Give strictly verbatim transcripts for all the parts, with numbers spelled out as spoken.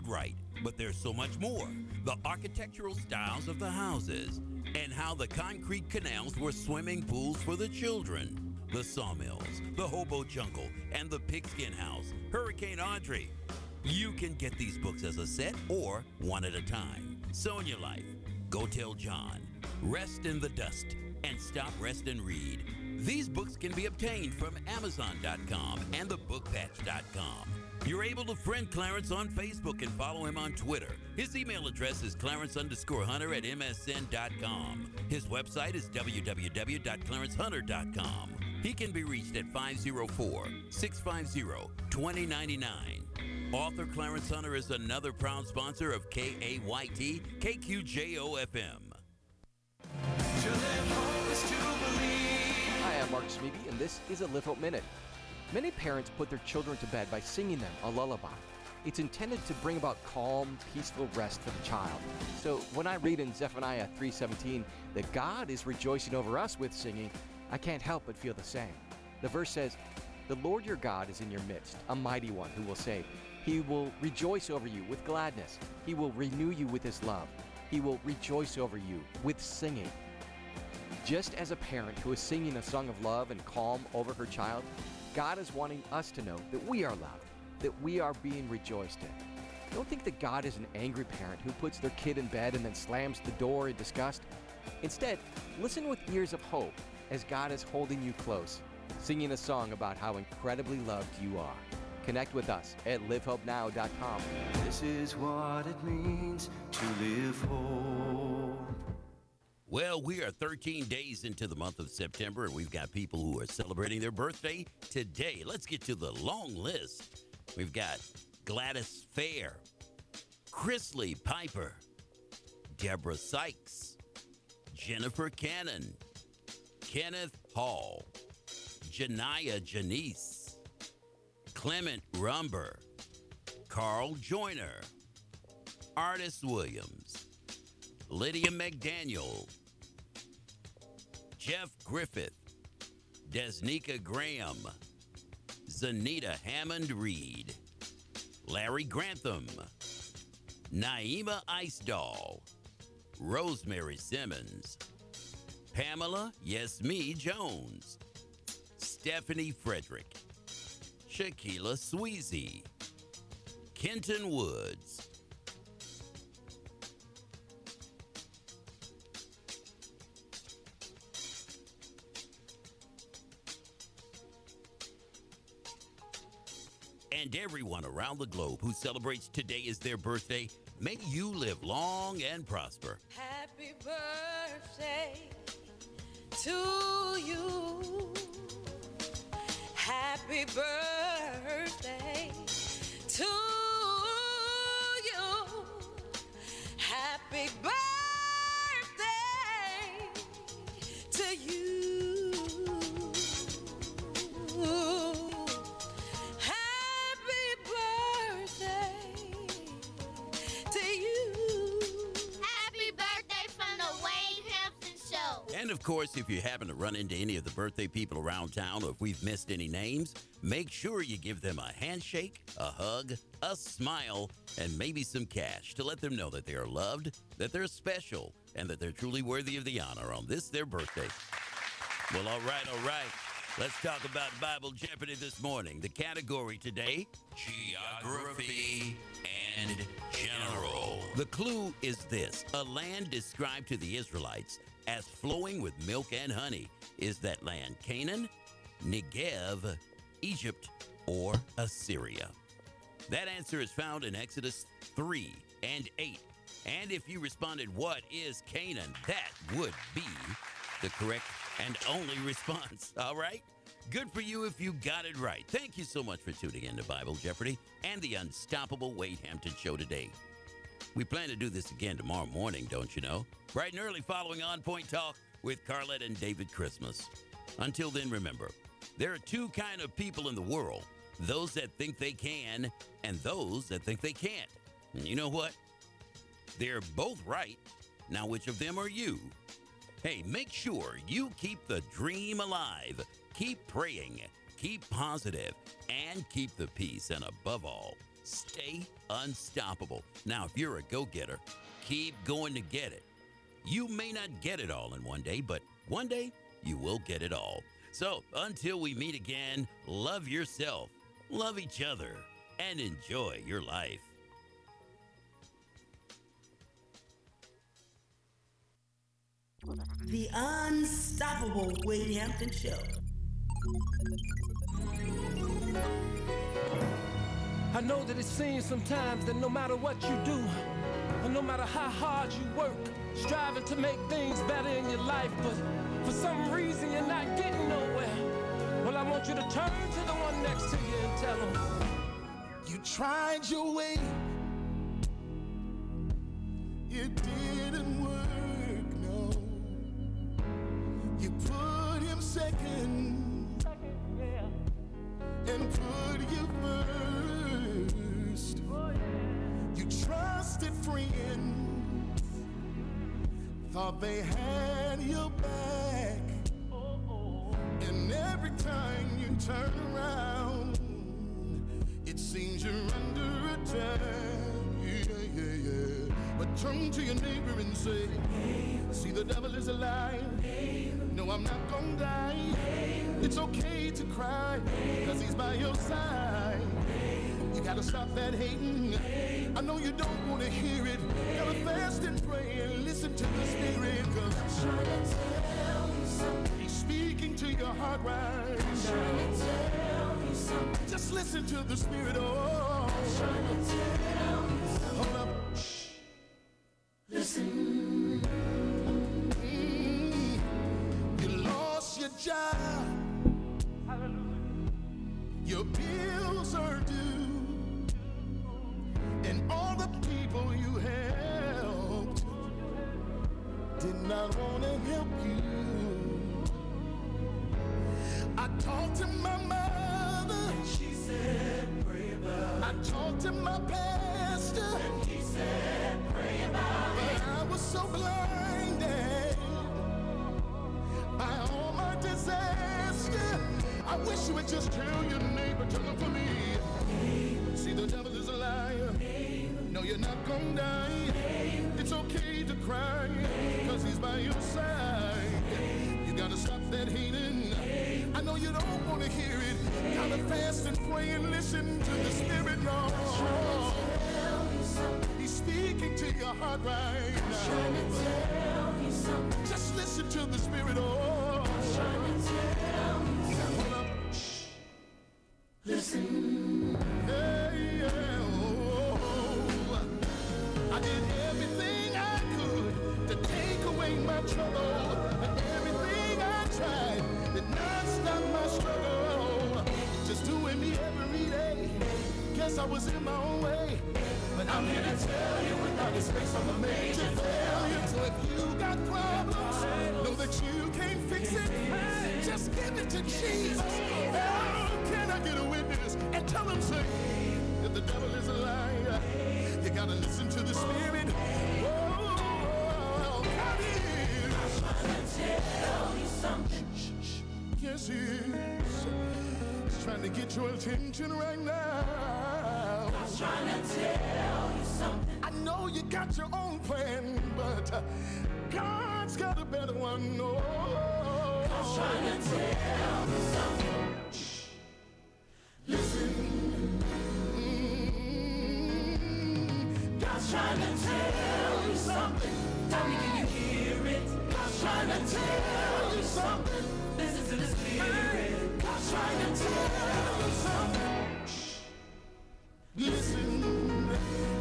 right, but there's so much more. The architectural styles of the houses, and how the concrete canals were swimming pools for the children. The sawmills, the hobo jungle, and the pigskin house, Hurricane Audrey. You can get these books as a set or one at a time. Sonia Life, Go Tell John, Rest in the Dust, and Stop, Rest, and Read. These books can be obtained from Amazon dot com and the book patch dot com. You're able to friend Clarence on Facebook and follow him on Twitter. His email address is clarence underscore hunter at m s n dot com. His website is w w w dot clarence hunter dot com. He can be reached at five oh four, six five zero, two oh nine nine. Author Clarence Hunter is another proud sponsor of K A Y T K Q J O F M. Hi, I'm Mark Smeby, and this is a Live Hope Minute. Many parents put their children to bed by singing them a lullaby. It's intended to bring about calm, peaceful rest for the child. So when I read in Zephaniah three seventeen that God is rejoicing over us with singing, I can't help but feel the same. The verse says, "The Lord your God is in your midst, a mighty one who will save. He will rejoice over you with gladness. He will renew you with his love. He will rejoice over you with singing." Just as a parent who is singing a song of love and calm over her child, God is wanting us to know that we are loved, that we are being rejoiced in. Don't think that God is an angry parent who puts their kid in bed and then slams the door in disgust. Instead, listen with ears of hope as God is holding you close, singing a song about how incredibly loved you are. Connect with us at live hope now dot com. This is what it means to live hope. Well, we are thirteen days into the month of September, and we've got people who are celebrating their birthday today. Let's get to the long list. We've got Gladys Fair, Chrisley Piper, Deborah Sykes, Jennifer Cannon, Kenneth Hall, Janiyah Janice, Clement Rumber, Carl Joyner, Artis Williams, Lydia McDaniel, Jeff Griffith, Desnika Graham, Zanita Hammond Reed, Larry Grantham, Naima Icedoll, Rosemary Simmons, Pamela Yes Me Jones, Stephanie Frederick, Shaquila Sweezy, Kenton Woods, and everyone around the globe who celebrates today as their birthday. May you live long and prosper. Happy birthday to you. Happy birthday to you. Happy birthday to you. Happy birthday to you. Happy birthday from the Wade Hampton Show. And of course, if you happen to run into any of the birthday people around town, or if we've missed any names, make sure you give them a handshake, a hug, a smile, and maybe some cash to let them know that they are loved, that they're special, and that they're truly worthy of the honor on this, their birthday. Well, all right, all right. Let's talk about Bible Jeopardy this morning. The category today, geography and general. The clue is this: a land described to the Israelites as flowing with milk and honey. Is that land Canaan, Negev, Egypt, or Assyria? That answer is found in Exodus three and eight. And if you responded, what is Canaan? That would be the correct and only response. All right? Good for you if you got it right. Thank you so much for tuning in to Bible Jeopardy and the Unstoppable Wade Hampton Show today. We plan to do this again tomorrow morning, don't you know? Bright and early following On Point Talk with Carlette and David Christmas. Until then, remember, there are two kind of people in the world: those that think they can and those that think they can't. And you know what? They're both right. Now, which of them are you? Hey, make sure you keep the dream alive. Keep praying, keep positive, and keep the peace. And above all, Stay unstoppable. Now, if you're a go-getter, keep going to get it. You may not get it all in one day, but one day you will get it all. So until we meet again, love yourself, love each other, and enjoy your life. The Unstoppable Wade Hampton Show. I know that it seems sometimes that no matter what you do, and no matter how hard you work, striving to make things better in your life, but for some reason you're not getting nowhere. Well, I want you to turn to the one next to you and tell him, you tried your way, it didn't work, no. You put him second, and put you first. You trusted friends, thought they had your back, and every time you turn around, it seems you're under attack. Yeah, yeah, yeah. But turn to your neighbor and say, see, the devil is alive. No, I'm not gonna die. It's okay to cry, cause he's by your side. You gotta stop that hating. I know you don't wanna hear it. Gotta fast and pray and listen to the Spirit, cause I'm trying to tell you something. He's speaking to your heart right now. I'm trying to tell you something. Just listen to the Spirit, oh. I'm trying to tell you something. Hold up. Shh. Listen. Mm. You lost your job. Your bills are due, and all the people you helped did not want to help you. I talked to my mother, and she said, pray about it. I talked to my pastor, and he said, pray about it. But I was so blinded by all my disaster. I wish you would just tell your neighbor, tell him for me. See, the devil is a liar. No, you're not gonna die. It's okay to cry, cause he's by your side. You gotta stop that hating. I know you don't wanna hear it. Gotta fast and pray and listen to the Spirit, Lord. He's speaking to your heart right now. Just listen to the Spirit, oh. Listen. Hey, yeah, oh, I did everything I could to take away my trouble, but everything I tried did not stop my struggle. Just doing me every day. Guess I was in my own way, but I'm here to tell you without His grace I'm a major failure. So if you got problems, know that you can't fix it. Just give it to Jesus. Can I get a witness and tell him, say, that the devil is a liar? You gotta listen to the Spirit. Oh, God is. I'm trying to tell you something. Shh, shh. Yes, he is. He's trying to get your attention right now. I'm trying to tell you something. I know you got your own plan, but uh, God's got a better one. Oh, I'm trying to tell you something. Listen, mm-hmm. God's trying to tell you something. Tell me, can you hear it? God's trying to tell you something. Listen to the Spirit. God's trying to tell you something. Listen,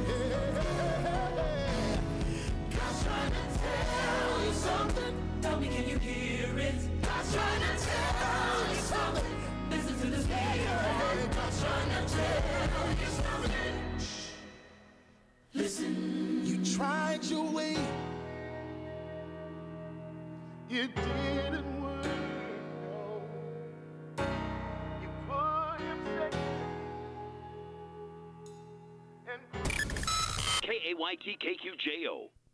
yeah. God's trying to tell you something. Tell me, can you hear it? God's trying to tell you something. Listen to the Spirit. God's trying to tell you something. Listen. You tried your way. It didn't work. You put him second. K A Y T K Q J O.